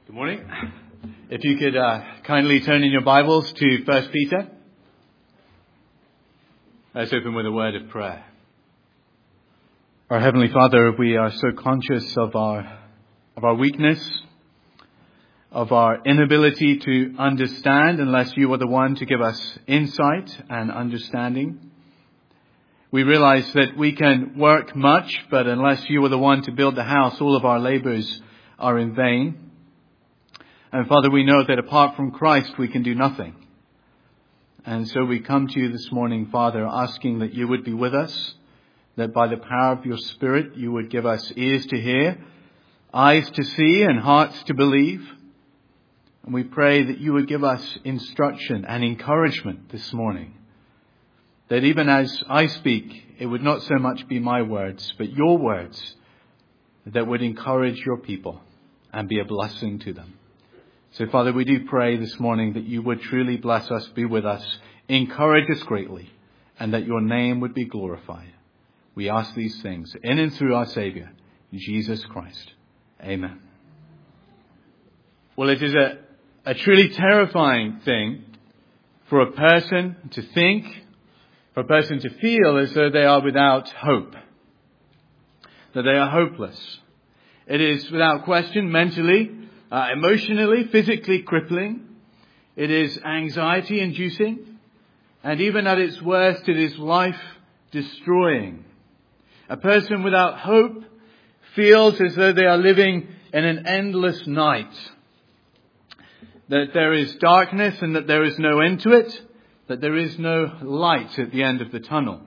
Good morning. If you could kindly turn in your Bibles to 1 Peter. Let's open with a word of prayer. Our Heavenly Father, we are so conscious of our weakness, of our inability to understand unless you are the one to give us insight and understanding. We realize that we can work much, but unless you are the one to build the house, all of our labors are in vain. And Father, we know that apart from Christ, we can do nothing. And so we come to you this morning, Father, asking that you would be with us, that by the power of your Spirit, you would give us ears to hear, eyes to see, and hearts to believe. And we pray that you would give us instruction and encouragement this morning, that even as I speak, it would not so much be my words, but your words that would encourage your people and be a blessing to them. So, Father, we do pray this morning that you would truly bless us, be with us, encourage us greatly, and that your name would be glorified. We ask these things in and through our Saviour, Jesus Christ. Amen. Well, it is a truly terrifying thing for a person to think, for a person to feel as though they are without hope, that they are hopeless. It is without question mentally, emotionally, physically crippling. It is anxiety inducing. And even at its worst, it is life destroying. A person without hope feels as though they are living in an endless night. That there is darkness and that there is no end to it. That there is no light at the end of the tunnel.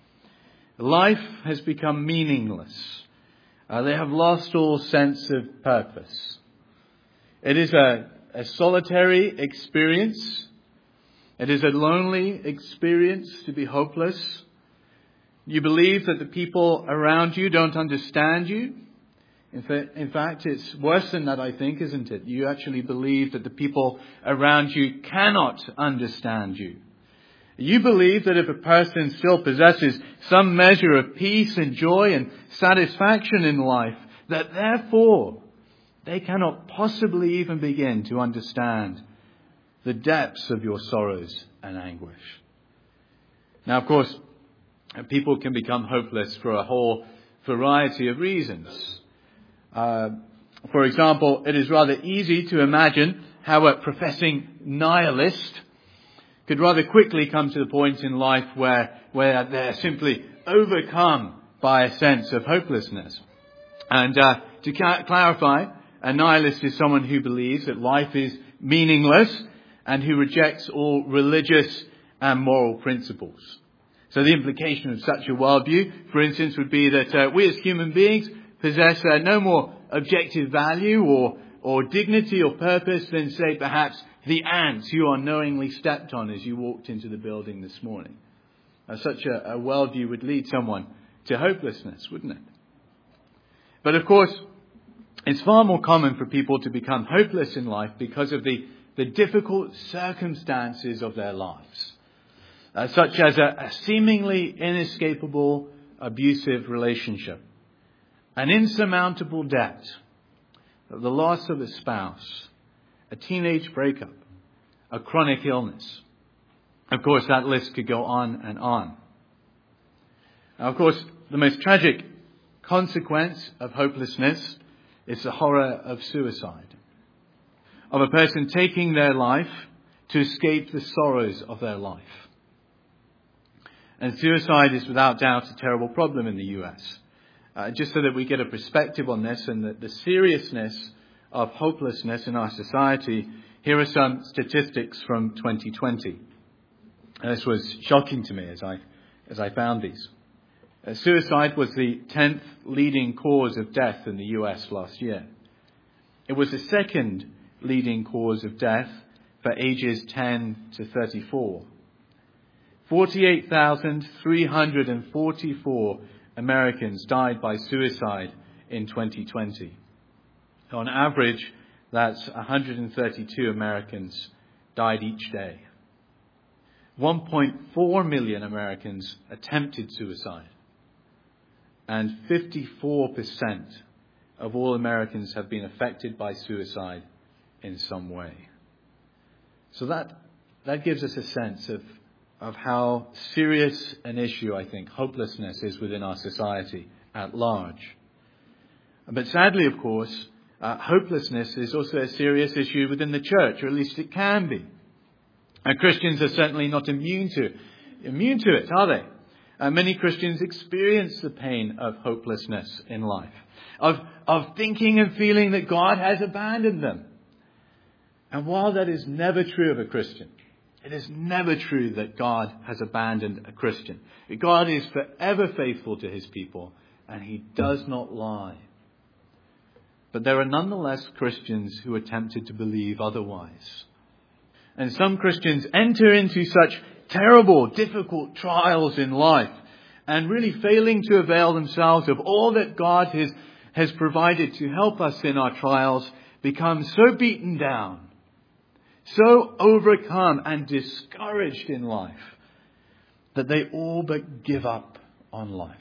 Life has become meaningless. They have lost all sense of purpose. It is a solitary experience. It is a lonely experience to be hopeless. You believe that the people around you don't understand you. In fact, it's worse than that, I think, isn't it? You actually believe that the people around you cannot understand you. You believe that if a person still possesses some measure of peace and joy and satisfaction in life, that therefore they cannot possibly even begin to understand the depths of your sorrows and anguish. Now, of course, people can become hopeless for a whole variety of reasons. For example, it is rather easy to imagine how a professing nihilist could rather quickly come to the point in life where they're simply overcome by a sense of hopelessness. And to clarify, a nihilist is someone who believes that life is meaningless and who rejects all religious and moral principles. So the implication of such a worldview, for instance, would be that we as human beings possess no more objective value or dignity or purpose than, say, perhaps the ants you unknowingly stepped on as you walked into the building this morning. Such a worldview would lead someone to hopelessness, wouldn't it? But of course, it's far more common for people to become hopeless in life because of the difficult circumstances of their lives, such as a seemingly inescapable abusive relationship, an insurmountable debt, the loss of a spouse, a teenage breakup, a chronic illness. Of course, that list could go on and on. Now, of course, the most tragic consequence of hopelessness is the horror of suicide, of a person taking their life to escape the sorrows of their life. And suicide is without doubt a terrible problem in the US. Just so that we get a perspective on this and the seriousness of hopelessness in our society, here are some statistics from 2020. This was shocking to me as I found these. Suicide was the 10th leading cause of death in the US last year. It was the second leading cause of death for ages 10 to 34. 48,344 Americans died by suicide in 2020. On average, that's 132 Americans died each day. 1.4 million Americans attempted suicide. And 54% of all Americans have been affected by suicide in some way. So that gives us a sense of how serious an issue, I think, hopelessness is within our society at large. But sadly, of course, hopelessness is also a serious issue within the church, or at least it can be. And Christians are certainly not immune to it, are they? Many Christians experience the pain of hopelessness in life, of thinking and feeling that God has abandoned them. And while that is never true of a Christian, it is never true that God has abandoned a Christian. God is forever faithful to his people, and he does not lie. But there are nonetheless Christians who are tempted to believe otherwise. And some Christians enter into such terrible, difficult trials in life, and really failing to avail themselves of all that God has provided to help us in our trials, become so beaten down, so overcome and discouraged in life, that they all but give up on life.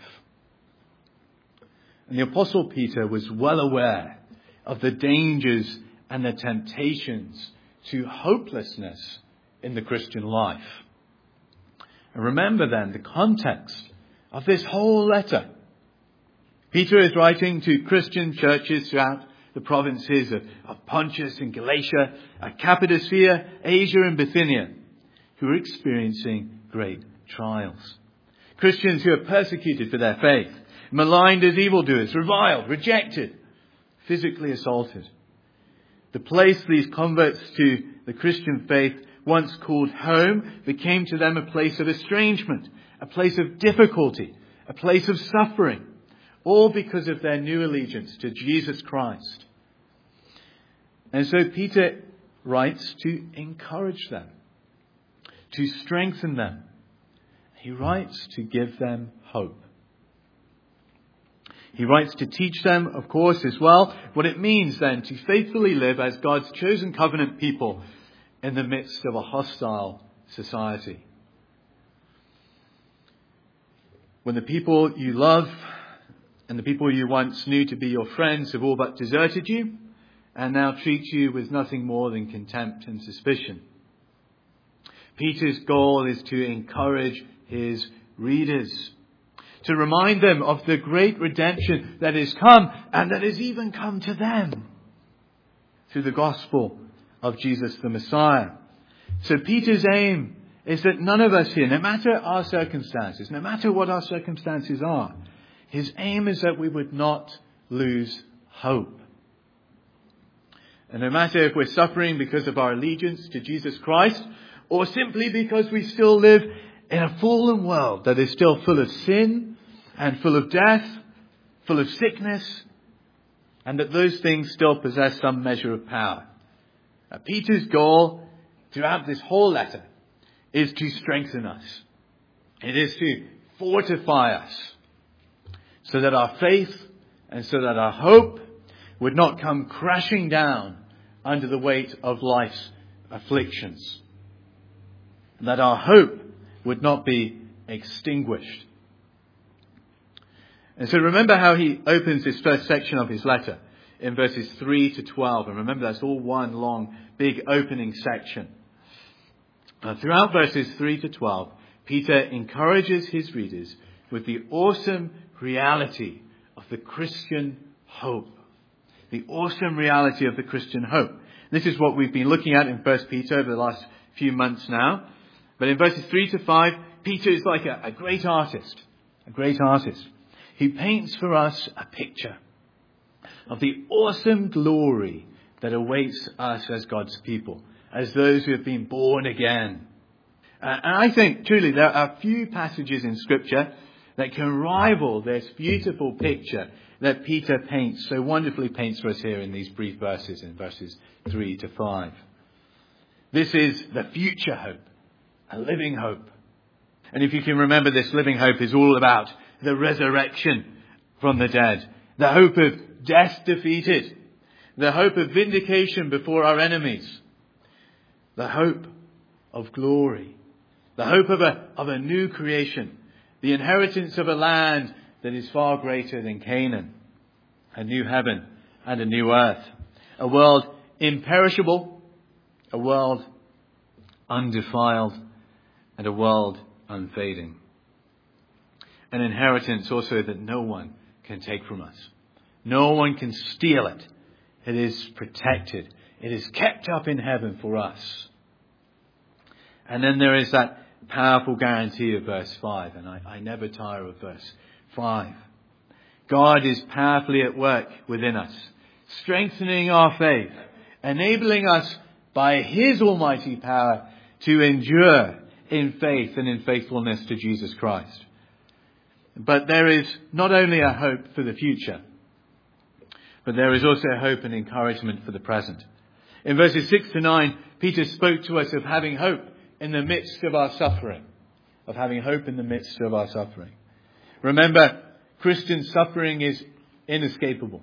And the Apostle Peter was well aware of the dangers and the temptations to hopelessness in the Christian life. And remember then the context of this whole letter. Peter is writing to Christian churches throughout the provinces of Pontus and Galatia, Cappadocia, Asia and Bithynia, who are experiencing great trials. Christians who are persecuted for their faith, maligned as evildoers, reviled, rejected, physically assaulted. The place these converts to the Christian faith once called home became to them a place of estrangement, a place of difficulty, a place of suffering, all because of their new allegiance to Jesus Christ. And so Peter writes to encourage them, to strengthen them. He writes to give them hope. He writes to teach them, of course, as well, what it means then to faithfully live as God's chosen covenant people in the midst of a hostile society. When the people you love and the people you once knew to be your friends have all but deserted you and now treat you with nothing more than contempt and suspicion. Peter's goal is to encourage his readers, to remind them of the great redemption that has come and that has even come to them through the gospel of Jesus the Messiah. So Peter's aim is that none of us here, no matter our circumstances, no matter what our circumstances are, his aim is that we would not lose hope. And no matter if we're suffering because of our allegiance to Jesus Christ, or simply because we still live in a fallen world that is still full of sin and full of death, full of sickness, and that those things still possess some measure of power. Peter's goal throughout this whole letter is to strengthen us. It is to fortify us so that our faith and so that our hope would not come crashing down under the weight of life's afflictions. That our hope would not be extinguished. And so remember how he opens this first section of his letter in verses 3 to 12. And remember that's all one long, big opening section. Throughout verses 3 to 12, Peter encourages his readers with the awesome reality of the Christian hope. The awesome reality of the Christian hope. This is what we've been looking at in 1 Peter over the last few months now. But in verses 3 to 5, Peter is like a great artist. A great artist. He paints for us a picture of the awesome glory that awaits us as God's people, as those who have been born again. And I think, truly, there are few passages in Scripture that can rival this beautiful picture that Peter so wonderfully paints for us here in these brief verses, in verses 3 to 5. This is the future hope, a living hope. And if you can remember, this living hope is all about the resurrection from the dead, the hope of death defeated, the hope of vindication before our enemies, the hope of glory, the hope of a new creation, the inheritance of a land that is far greater than Canaan, a new heaven and a new earth, a world imperishable, a world undefiled, and a world unfading. An inheritance also that no one can take from us. No one can steal it. It is protected. It is kept up in heaven for us. And then there is that powerful guarantee of verse 5. And I never tire of verse 5. God is powerfully at work within us, strengthening our faith, enabling us by His almighty power to endure in faith and in faithfulness to Jesus Christ. But there is not only a hope for the future, but there is also hope and encouragement for the present. In verses 6 to 9, Peter spoke to us of having hope in the midst of our suffering. Of having hope in the midst of our suffering. Remember, Christian suffering is inescapable.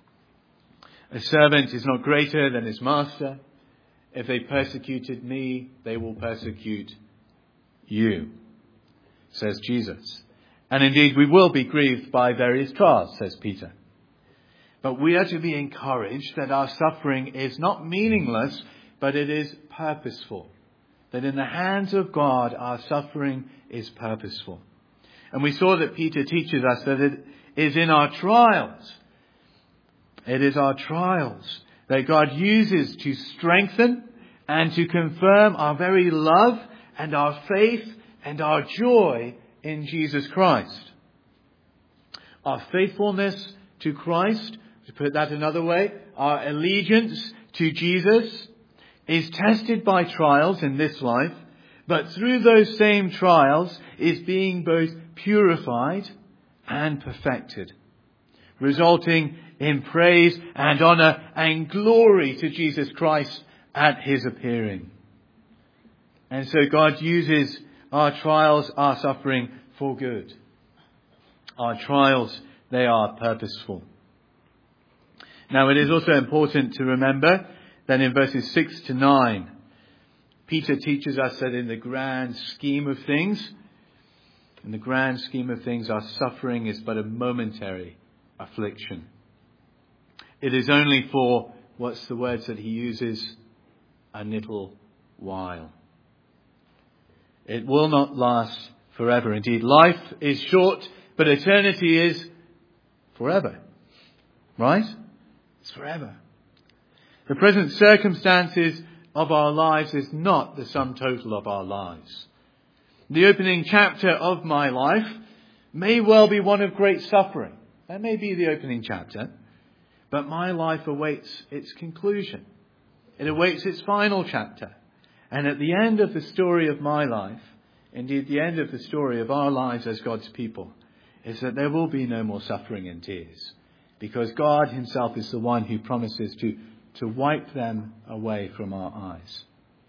A servant is not greater than his master. If they persecuted me, they will persecute you, says Jesus. And indeed, we will be grieved by various trials, says Peter. But we are to be encouraged that our suffering is not meaningless, but it is purposeful. That in the hands of God, our suffering is purposeful. And we saw that Peter teaches us that it is in our trials. It is our trials that God uses to strengthen and to confirm our very love and our faith and our joy in Jesus Christ. Our faithfulness to Christ, to put that another way, our allegiance to Jesus is tested by trials in this life, but through those same trials is being both purified and perfected, resulting in praise and honour and glory to Jesus Christ at His appearing. And so God uses our trials, our suffering for good. Our trials, they are purposeful. Now it is also important to remember that in verses 6 to 9, Peter teaches us that in the grand scheme of things, our suffering is but a momentary affliction. It is only for, what's the words that he uses? A little while. It will not last forever. Indeed, life is short, but eternity is forever. Right? It's forever. The present circumstances of our lives is not the sum total of our lives. The opening chapter of my life may well be one of great suffering. That may be the opening chapter. But my life awaits its conclusion. It awaits its final chapter. And at the end of the story of my life, indeed the end of the story of our lives as God's people, is that there will be no more suffering and tears. Because God Himself is the one who promises to wipe them away from our eyes.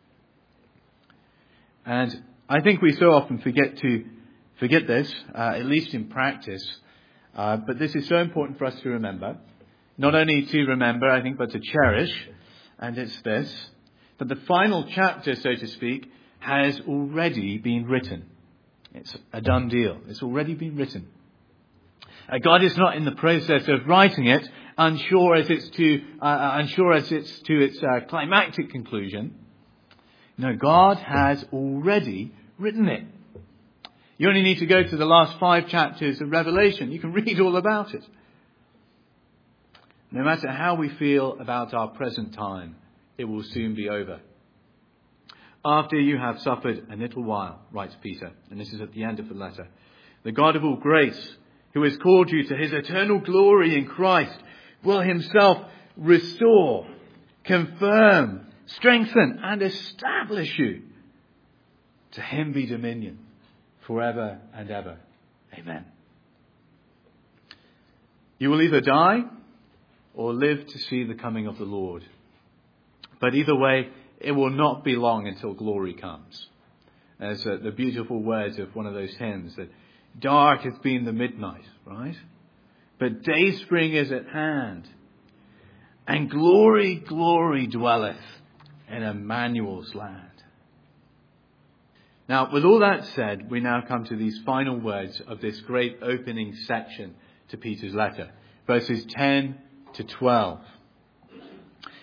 And I think we so often forget this, at least in practice. But this is so important for us to remember. Not only to remember, I think, but to cherish. And it's this, that the final chapter, so to speak, has already been written. It's a done deal. It's already been written. God is not in the process of writing it, unsure as it's to its climactic conclusion. No, God has already written it. You only need to go to the last 5 chapters of Revelation. You can read all about it. No matter how we feel about our present time, it will soon be over. After you have suffered a little while, writes Peter, and this is at the end of the letter, the God of all grace, who has called you to His eternal glory in Christ, will Himself restore, confirm, strengthen, and establish you. To Him be dominion forever and ever. Amen. You will either die or live to see the coming of the Lord. But either way, it will not be long until glory comes. As the beautiful words of one of those hymns, that dark has been the midnight, right? But day spring is at hand. And glory, glory dwelleth in Emmanuel's land. Now, with all that said, we now come to these final words of this great opening section to Peter's letter. Verses 10 to 12.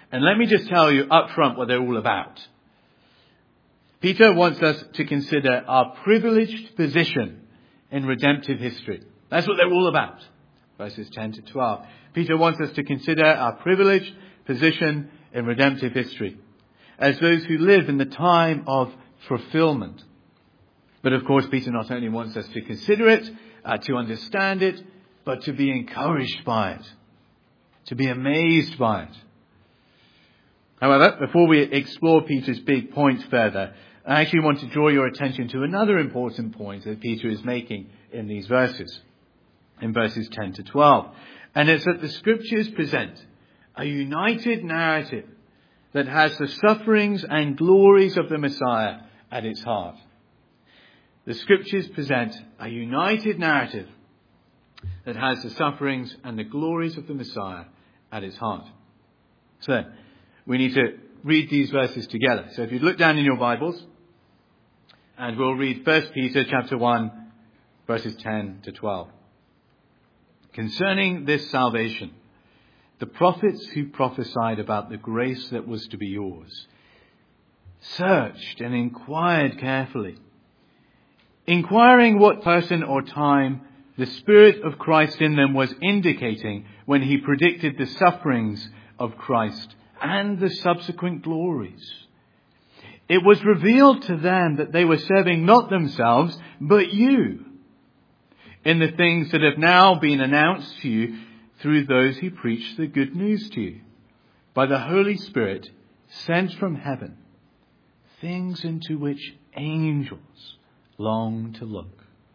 And let me just tell you up front what they're all about. Peter wants us to consider our privileged position in redemptive history. That's what they're all about. Verses 10 to 12. Peter wants us to consider our privileged position in redemptive history as those who live in the time of fulfillment. But of course, Peter not only wants us to consider it, to understand it, but to be encouraged by it, to be amazed by it. However, before we explore Peter's big points further, I actually want to draw your attention to another important point that Peter is making in these verses, in verses 10 to 12. And it's that the Scriptures present a united narrative that has the sufferings and glories of the Messiah at its heart. The Scriptures present a united narrative that has the sufferings and the glories of the Messiah at its heart. So, we need to read these verses together. So if you look down in your Bibles, and we'll read 1 Peter chapter 1, verses 10 to 12. Concerning this salvation, the prophets who prophesied about the grace that was to be yours searched and inquired carefully, inquiring what person or time the Spirit of Christ in them was indicating when he predicted the sufferings of Christ and the subsequent glories. It was revealed to them that they were serving not themselves, but you, in the things that have now been announced to you through those who preach the good news to you, by the Holy Spirit sent from heaven, things into which angels long to look.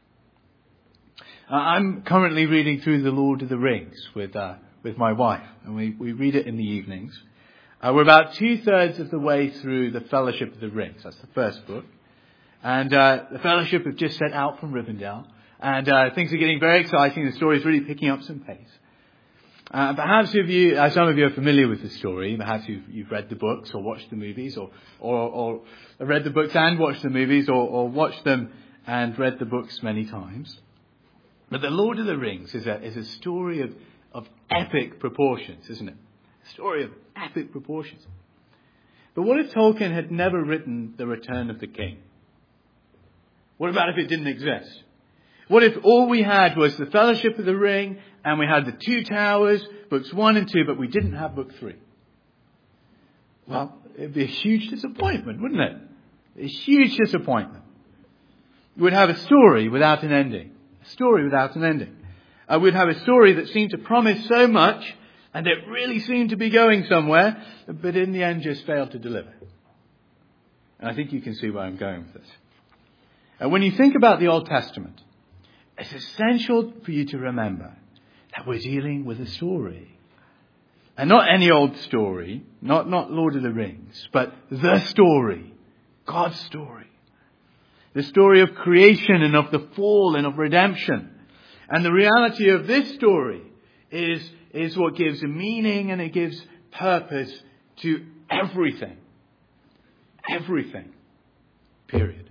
I'm currently reading through The Lord of the Rings with my wife, and we read it in the evenings. We're about 2/3 of the way through The Fellowship of the Rings. That's the first book. And the Fellowship have just set out from Rivendell. And things are getting very exciting. The story is really picking up some pace. Perhaps some of you are familiar with the story. Perhaps you've read the books or watched the movies, or read the books and watched the movies, or watched them and read the books many times. But The Lord of the Rings is a story of epic proportions, isn't it? A story of epic proportions. But what if Tolkien had never written The Return of the King? What about if it didn't exist? What if all we had was The Fellowship of the Ring, and we had The Two Towers, books 1 and 2, but we didn't have book 3? Well, it'd be a huge disappointment, wouldn't it? A huge disappointment. We'd have a story without an ending. A story without an ending. We'd have a story that seemed to promise so much, and it really seemed to be going somewhere, but in the end just failed to deliver. And I think you can see where I'm going with this. When you think about the Old Testament, it's essential for you to remember that we're dealing with a story. And not any old story, not Lord of the Rings, but the story, God's story. The story of creation and of the fall and of redemption. And the reality of this story is what gives a meaning and it gives purpose to everything. Everything. Period.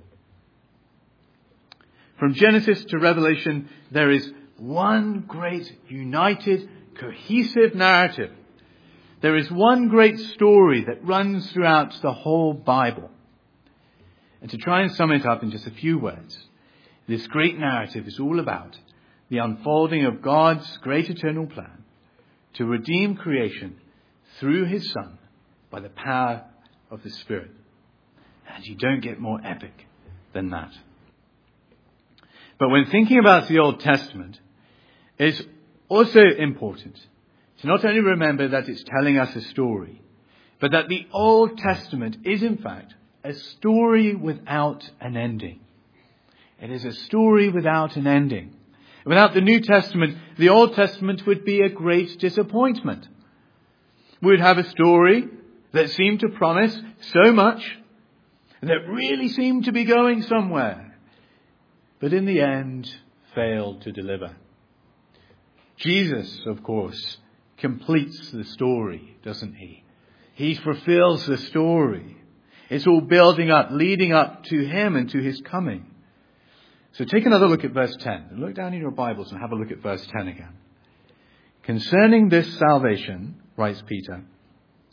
From Genesis to Revelation, there is one great, united, cohesive narrative. There is one great story that runs throughout the whole Bible. And to try and sum it up in just a few words, this great narrative is all about the unfolding of God's great eternal plan to redeem creation through His Son by the power of the Spirit. And you don't get more epic than that. But when thinking about the Old Testament, it's also important to not only remember that it's telling us a story, but that the Old Testament is in fact a story without an ending. It is a story without an ending. Without the New Testament, the Old Testament would be a great disappointment. We would have a story that seemed to promise so much, that really seemed to be going somewhere, but in the end failed to deliver. Jesus, of course, completes the story, doesn't He? He fulfills the story. It's all building up, leading up to Him and to His coming. So take another look at verse 10. Look down in your Bibles and have a look at verse 10 again. Concerning this salvation, writes Peter,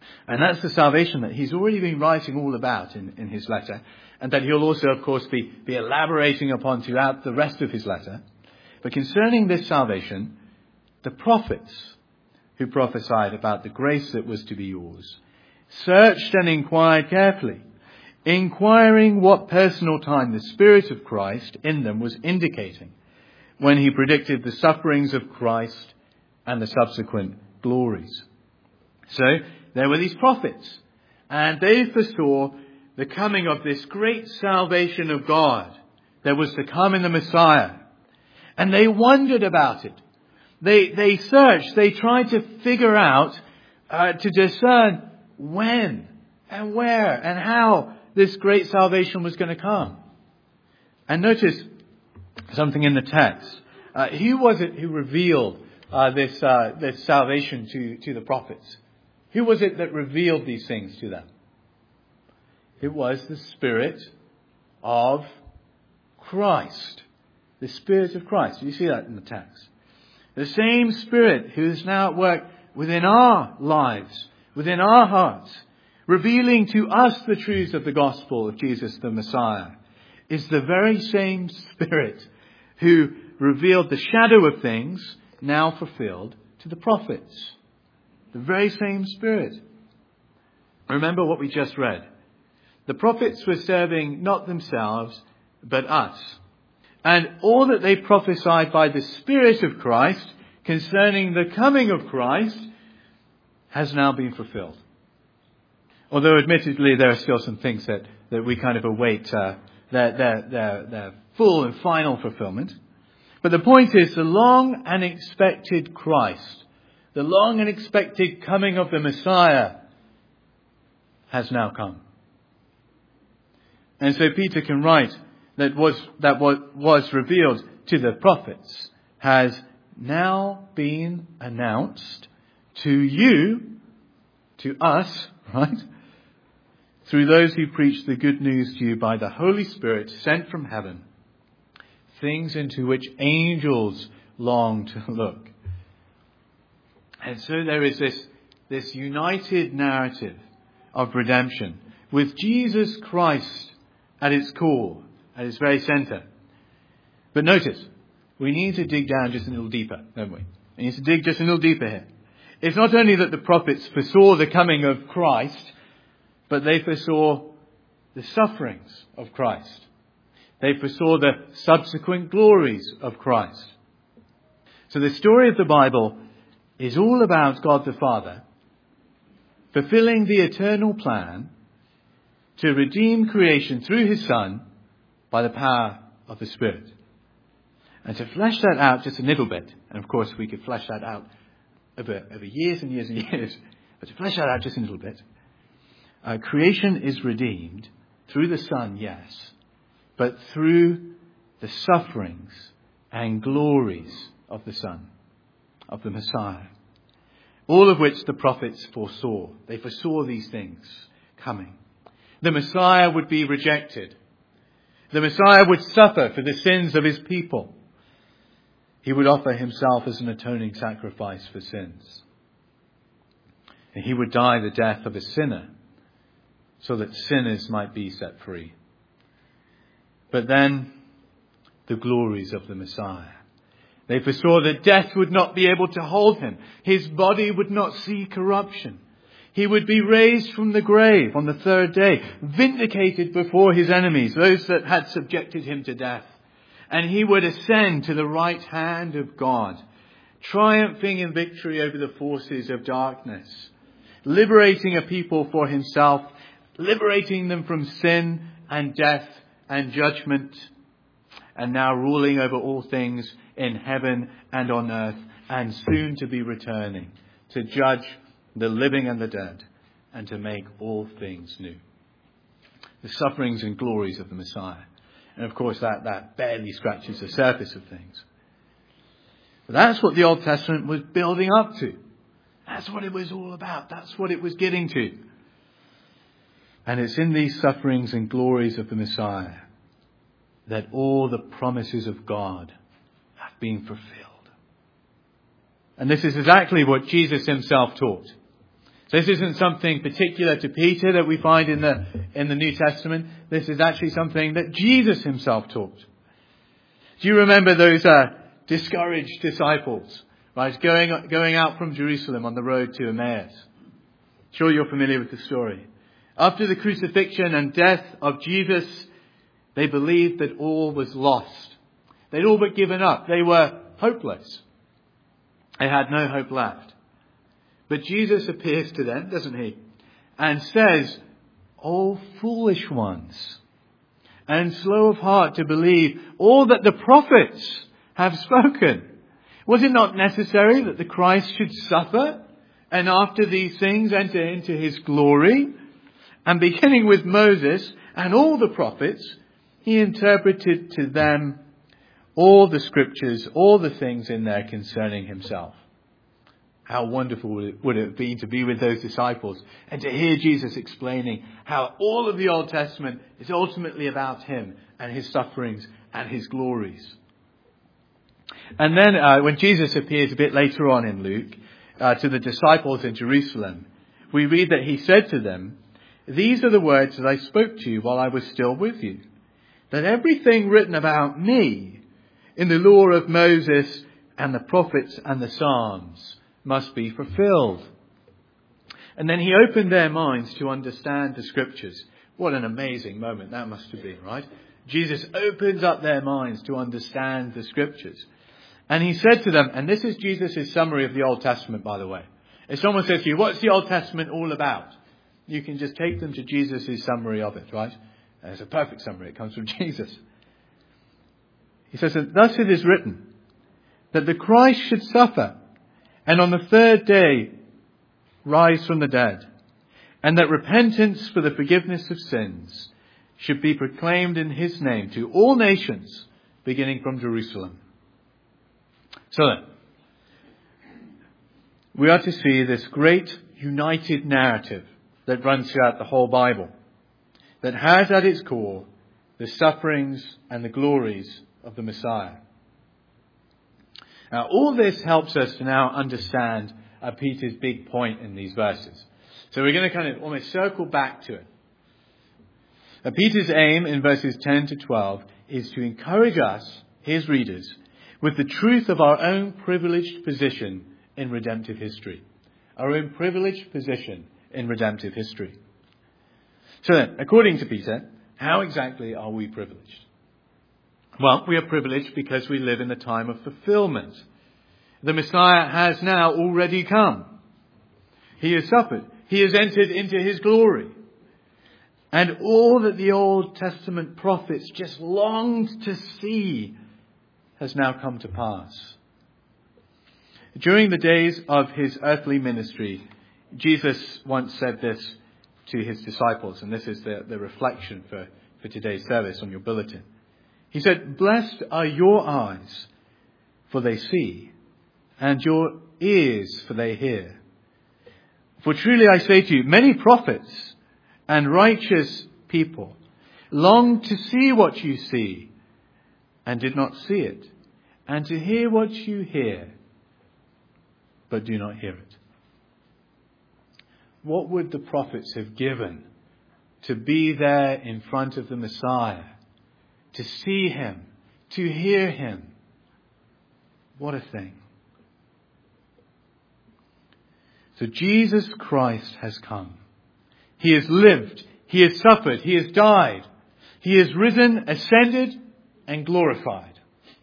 And that's the salvation that he's already been writing all about in his letter, and that he'll also, of course, be elaborating upon throughout the rest of his letter. But concerning this salvation, the prophets who prophesied about the grace that was to be yours searched and inquired carefully, inquiring what personal time the Spirit of Christ in them was indicating when he predicted the sufferings of Christ and the subsequent glories. So there were these prophets, and they foresaw the coming of this great salvation of God that was to come in the Messiah. And they wondered about it. They searched, they tried to figure out, to discern when and where and how this great salvation was going to come. And notice something in the text. Who was it who revealed this salvation to the prophets? Who was it that revealed these things to them? It was the Spirit of Christ. The Spirit of Christ. You see that in the text. The same Spirit who is now at work within our lives, within our hearts, revealing to us the truths of the gospel of Jesus the Messiah, is the very same Spirit who revealed the shadow of things now fulfilled to the prophets. The very same Spirit. Remember what we just read. The prophets were serving not themselves, but us. And all that they prophesied by the Spirit of Christ concerning the coming of Christ has now been fulfilled. Although admittedly there are still some things that we kind of await their full and final fulfillment. But the point is, the long and expected Christ, the long and expected coming of the Messiah has now come. And so Peter can write that what was revealed to the prophets has now been announced to you, to us, right? Through those who preach the good news to you by the Holy Spirit sent from heaven, things into which angels long to look. And so there is this united narrative of redemption with Jesus Christ at its core, at its very center. But notice, we need to dig down just a little deeper, don't we? We need to dig just a little deeper here. It's not only that the prophets foresaw the coming of Christ, but they foresaw the sufferings of Christ. They foresaw the subsequent glories of Christ. So the story of the Bible is all about God the Father fulfilling the eternal plan to redeem creation through his Son by the power of the Spirit. And to flesh that out just a little bit, and of course we could flesh that out over years and years and years, but to flesh that out just a little bit, creation is redeemed through the Son, yes, but through the sufferings and glories of the Son, of the Messiah. All of which the prophets foresaw. They foresaw these things coming. The Messiah would be rejected. The Messiah would suffer for the sins of his people. He would offer himself as an atoning sacrifice for sins. And he would die the death of a sinner so that sinners might be set free. But then the glories of the Messiah. They foresaw that death would not be able to hold him. His body would not see corruption. He would be raised from the grave on the third day, vindicated before his enemies, those that had subjected him to death. And he would ascend to the right hand of God, triumphing in victory over the forces of darkness, liberating a people for himself, liberating them from sin and death and judgment, and now ruling over all things in heaven and on earth, and soon to be returning to judge the living and the dead, and to make all things new. The sufferings and glories of the Messiah. And of course that barely scratches the surface of things. But that's what the Old Testament was building up to. That's what it was all about. That's what it was getting to. And it's in these sufferings and glories of the Messiah that all the promises of God have been fulfilled. And this is exactly what Jesus himself taught. So this isn't something particular to Peter that we find in the New Testament. This is actually something that Jesus himself taught. Do you remember those discouraged disciples, right, going out from Jerusalem on the road to Emmaus? Sure, you're familiar with the story. After the crucifixion and death of Jesus, they believed that all was lost. They'd all but given up. They were hopeless. They had no hope left. But Jesus appears to them, doesn't he? And says, "O foolish ones, and slow of heart to believe all that the prophets have spoken. Was it not necessary that the Christ should suffer, and after these things enter into his glory?" And beginning with Moses and all the prophets, he interpreted to them all the scriptures, all the things in there concerning himself. How wonderful would it have been to be with those disciples and to hear Jesus explaining how all of the Old Testament is ultimately about him and his sufferings and his glories. And then when Jesus appears a bit later on in Luke to the disciples in Jerusalem, we read that he said to them, "These are the words that I spoke to you while I was still with you, that everything written about me in the law of Moses and the prophets and the Psalms must be fulfilled." And then he opened their minds to understand the scriptures. What an amazing moment that must have been, right? Jesus opens up their minds to understand the scriptures. And he said to them, and this is Jesus' summary of the Old Testament, by the way. If someone says to you, "What's the Old Testament all about?" you can just take them to Jesus' summary of it, right? And it's a perfect summary. It comes from Jesus. He says, "Thus it is written, that the Christ should suffer, and on the third day rise from the dead, and that repentance for the forgiveness of sins should be proclaimed in his name to all nations, beginning from Jerusalem." So then, we are to see this great united narrative that runs throughout the whole Bible, that has at its core the sufferings and the glories of the Messiah. Now, all this helps us to now understand Peter's big point in these verses. So we're going to kind of almost circle back to it. Peter's aim in verses 10 to 12 is to encourage us, his readers, with the truth of our own privileged position in redemptive history. Our own privileged position in redemptive history. So then, according to Peter, how exactly are we privileged? Well, we are privileged because we live in the time of fulfillment. The Messiah has now already come. He has suffered. He has entered into his glory. And all that the Old Testament prophets just longed to see has now come to pass. During the days of his earthly ministry, Jesus once said this to his disciples, and this is the reflection for today's service on your bulletin. He said, "Blessed are your eyes, for they see, and your ears, for they hear. For truly I say to you, many prophets and righteous people longed to see what you see, and did not see it, and to hear what you hear, but do not hear it." What would the prophets have given to be there in front of the Messiah, to see him, to hear him? What a thing. So Jesus Christ has come. He has lived. He has suffered. He has died. He has risen, ascended, and glorified.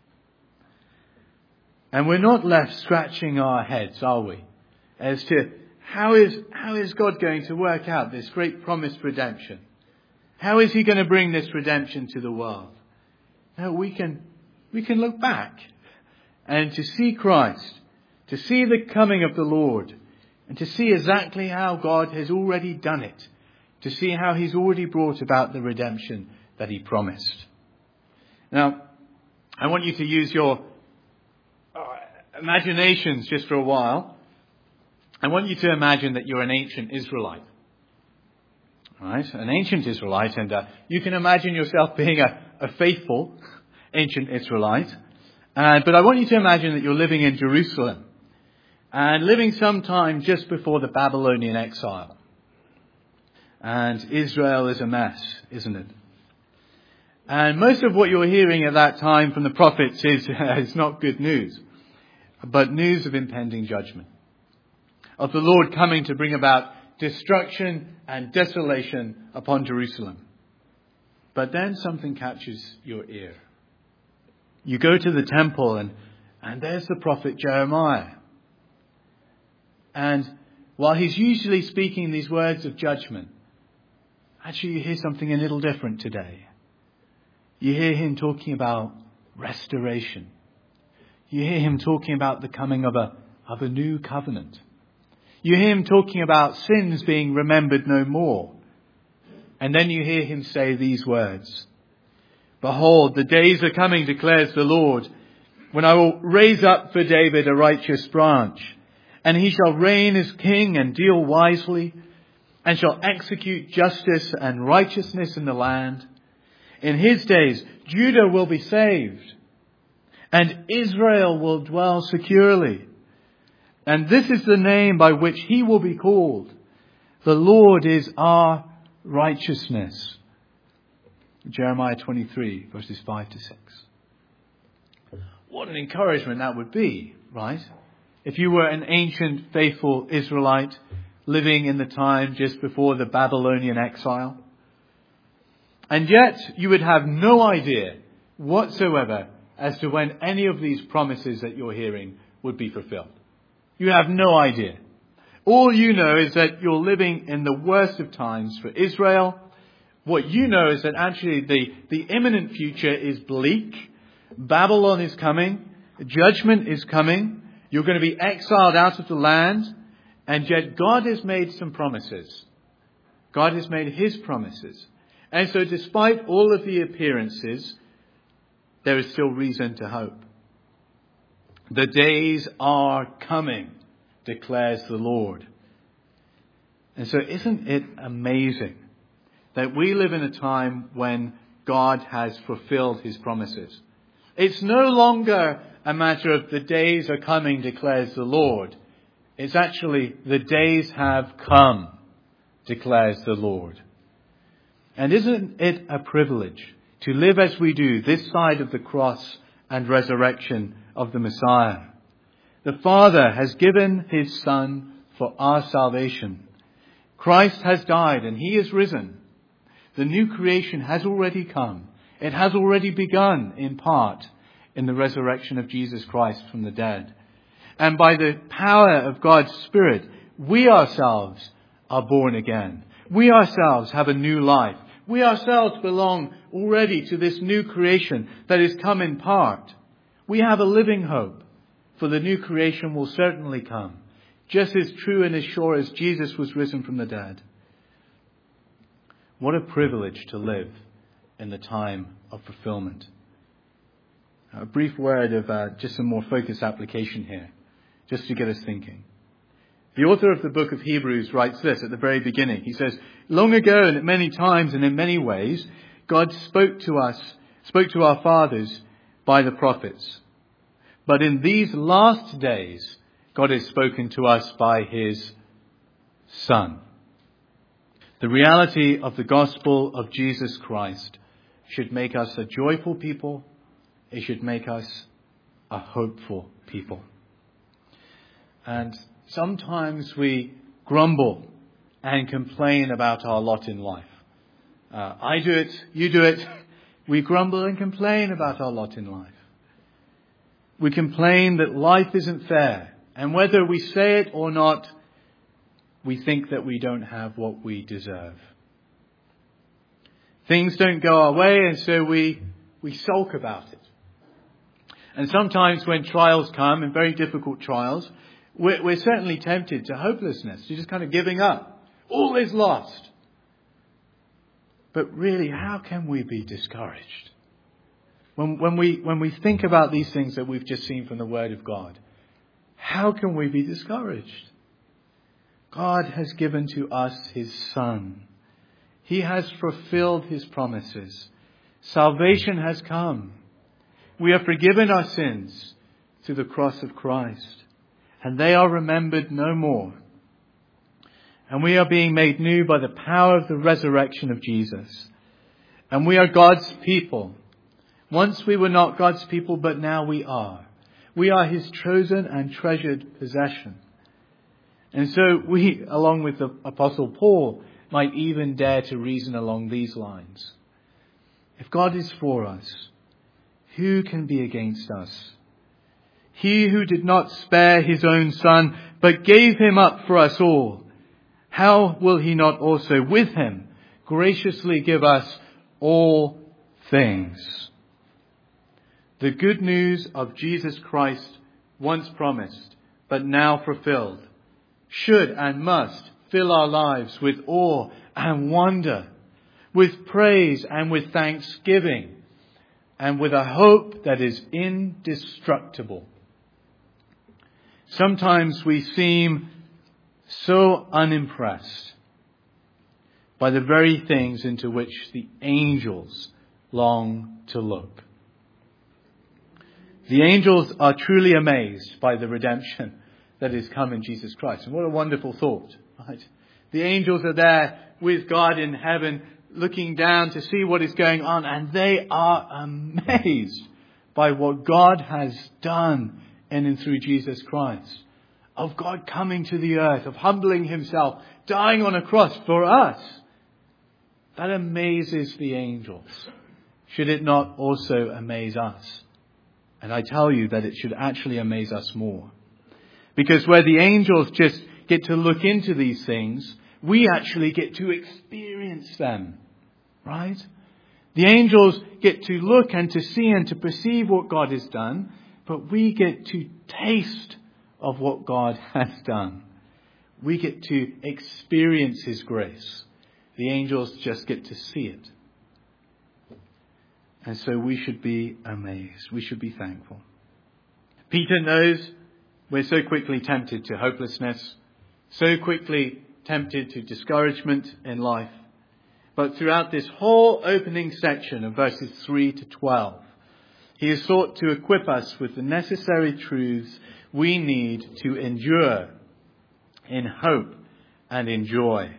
And we're not left scratching our heads, are we, as to how is God going to work out this great promised redemption? How is he going to bring this redemption to the world? No, we can look back and to see Christ, to see the coming of the Lord, and to see exactly how God has already done it, to see how he's already brought about the redemption that he promised. Now, I want you to use your imaginations just for a while. I want you to imagine that you're an ancient Israelite. Right? An ancient Israelite, and you can imagine yourself being a faithful ancient Israelite. But I want you to imagine that you're living in Jerusalem. and living sometime just before the Babylonian exile. And Israel is a mess, isn't it? And most of what you're hearing at that time from the prophets is not good news, but news of impending judgment, of the Lord coming to bring about destruction and desolation upon Jerusalem. But then something catches your ear. You go to the temple and there's the prophet Jeremiah. And while he's usually speaking these words of judgment, actually you hear something a little different today. You hear him talking about restoration. You hear him talking about the coming of a new covenant. You hear him talking about sins being remembered no more. And then you hear him say these words. Behold, the days are coming, declares the Lord, when I will raise up for David a righteous branch, and he shall reign as king and deal wisely, and shall execute justice and righteousness in the land. In his days, Judah will be saved, and Israel will dwell securely. And this is the name by which he will be called. The Lord is our righteousness. Jeremiah 23, verses 5 to 6. What an encouragement that would be, right? If you were an ancient, faithful Israelite living in the time just before the Babylonian exile. And yet you would have no idea whatsoever as to when any of these promises that you're hearing would be fulfilled. You have no idea. All you know is that you're living in the worst of times for Israel. What you know is that actually the imminent future is bleak. Babylon is coming. Judgment is coming. You're going to be exiled out of the land. And yet God has made some promises. God has made his promises. And so despite all of the appearances, there is still reason to hope. The days are coming, declares the Lord. And so isn't it amazing that we live in a time when God has fulfilled his promises? It's no longer a matter of the days are coming, declares the Lord. It's actually the days have come, declares the Lord. And isn't it a privilege to live as we do this side of the cross and resurrection of the Messiah? The Father has given his Son for our salvation. Christ has died and he is risen. The new creation has already come. It has already begun in part in the resurrection of Jesus Christ from the dead. And by the power of God's Spirit, we ourselves are born again. We ourselves have a new life. We ourselves belong already to this new creation that has come in part. We have a living hope, for the new creation will certainly come, just as true and as sure as Jesus was risen from the dead. What a privilege to live in the time of fulfillment. A brief word of just some more focused application here, just to get us thinking. The author of the book of Hebrews writes this at the very beginning. He says, long ago and at many times and in many ways, God spoke to our fathers by the prophets. But in these last days, God has spoken to us by his Son. The reality of the gospel of Jesus Christ should make us a joyful people. It should make us a hopeful people. And sometimes we grumble and complain about our lot in life. I do it, you do it. We grumble and complain about our lot in life. We complain that life isn't fair. And whether we say it or not, we think that we don't have what we deserve. Things don't go our way, and so we sulk about it. And sometimes when trials come, and very difficult trials, we're certainly tempted to hopelessness, to just kind of giving up. All is lost. But really, how can we be discouraged? When we think about these things that we've just seen from the Word of God, how can we be discouraged? God has given to us his Son. He has fulfilled his promises. Salvation has come. We are forgiven our sins through the cross of Christ. and they are remembered no more. And we are being made new by the power of the resurrection of Jesus. And we are God's people. Once we were not God's people, but now we are. We are His chosen and treasured possession. And so we, along with the Apostle Paul, might even dare to reason along these lines. If God is for us, who can be against us? He who did not spare His own Son, but gave Him up for us all, how will He not also with Him graciously give us all things? The good news of Jesus Christ, once promised, but now fulfilled, should and must fill our lives with awe and wonder, with praise and with thanksgiving, and with a hope that is indestructible. Sometimes we seem so unimpressed by the very things into which the angels long to look. The angels are truly amazed by the redemption that has come in Jesus Christ. And what a wonderful thought, right? The angels are there with God in heaven, looking down to see what is going on, and they are amazed by what God has done in and through Jesus Christ. Of God coming to the earth, of humbling Himself, dying on a cross for us. That amazes the angels. Should it not also amaze us? And I tell you that it should actually amaze us more. Because where the angels just get to look into these things, we actually get to experience them. Right? The angels get to look and to see and to perceive what God has done, but we get to taste of what God has done. We get to experience His grace. The angels just get to see it. And so we should be amazed. We should be thankful. Peter knows we're so quickly tempted to hopelessness, so quickly tempted to discouragement in life. But throughout this whole opening section of verses 3 to 12, he has sought to equip us with the necessary truths we need to endure in hope and in joy.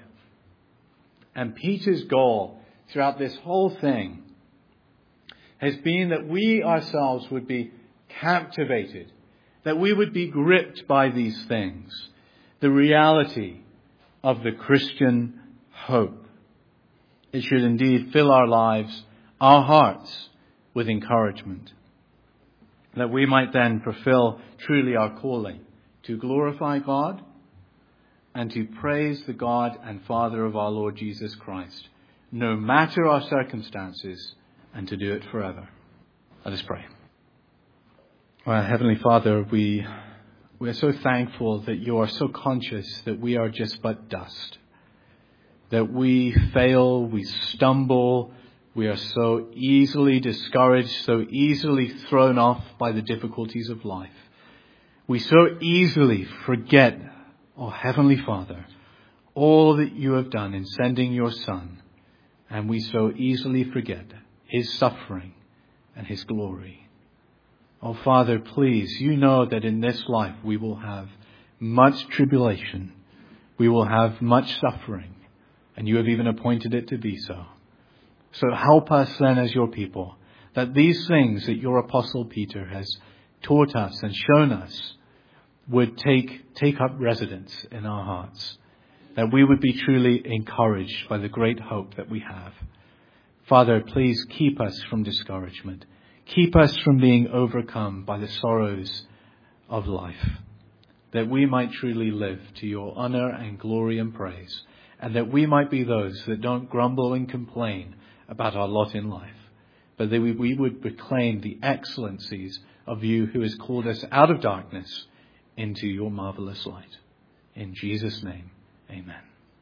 And Peter's goal throughout this whole thing has been that we ourselves would be captivated, that we would be gripped by these things, the reality of the Christian hope. It should indeed fill our lives, our hearts, with encouragement, that we might then fulfill truly our calling to glorify God and to praise the God and Father of our Lord Jesus Christ, no matter our circumstances, and to do it forever. Let us pray. Well, Heavenly Father, we are so thankful that you are so conscious that we are just but dust, that we fail, we stumble, we are so easily discouraged, so easily thrown off by the difficulties of life. We so easily forget, oh Heavenly Father, all that you have done in sending your Son, and we so easily forget His suffering and His glory. Oh Father, please, you know that in this life we will have much tribulation. We will have much suffering. And you have even appointed it to be so. So help us then as your people, that these things that your Apostle Peter has taught us and shown us would take up residence in our hearts. That we would be truly encouraged by the great hope that we have. Father, please keep us from discouragement. Keep us from being overcome by the sorrows of life, that we might truly live to your honor and glory and praise, and that we might be those that don't grumble and complain about our lot in life, but that we would proclaim the excellencies of you who has called us out of darkness into your marvelous light. In Jesus' name, amen.